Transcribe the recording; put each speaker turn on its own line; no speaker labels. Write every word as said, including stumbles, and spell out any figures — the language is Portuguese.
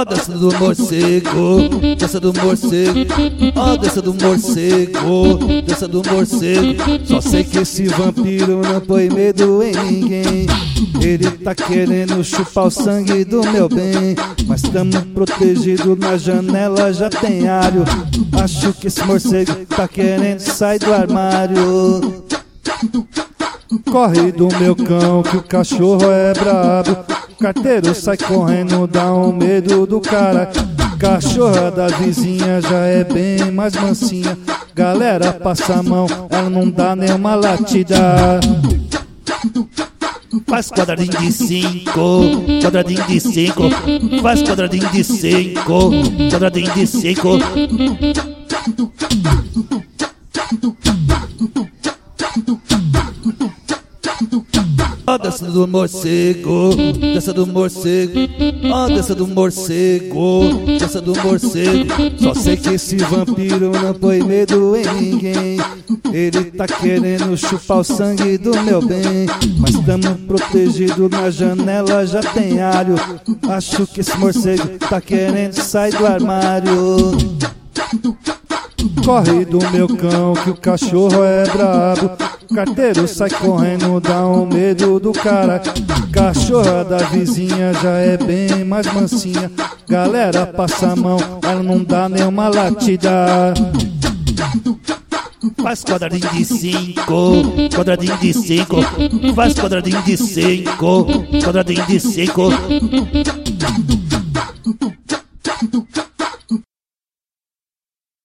Ó, dança do morcego, dança do morcego. Ó, dança do morcego, dança do morcego. Só sei que esse vampiro não põe medo em ninguém. Ele tá querendo chupar o sangue do meu bem, mas tamo protegido, na janela já tem alho. Acho que esse morcego tá querendo sair do armário. Corre do meu cão que o cachorro é brabo. O carteiro sai correndo, dá um medo do cara. Cachorra da vizinha já é bem mais mansinha. Galera passa a mão, ela não dá nenhuma latida. Faz quadradinho de cinco, quadradinho de cinco. Faz quadradinho de cinco, quadradinho de cinco. Ó, dança do morcego, dança do morcego. Ó, dança do morcego, dança do morcego. Só sei que esse vampiro não põe medo em ninguém. Ele tá querendo chupar o sangue do meu bem, mas tamo protegido, na janela já tem alho. Acho que esse morcego tá querendo sair do armário. Corre do meu cão que o cachorro é brabo. O carteiro sai correndo, dá um medo do cara. Cachorra da vizinha já é bem mais mansinha. Galera passa a mão, ela não dá nenhuma latida. Faz quadradinho de cinco, quadradinho de cinco. Faz quadradinho de cinco, quadradinho de cinco.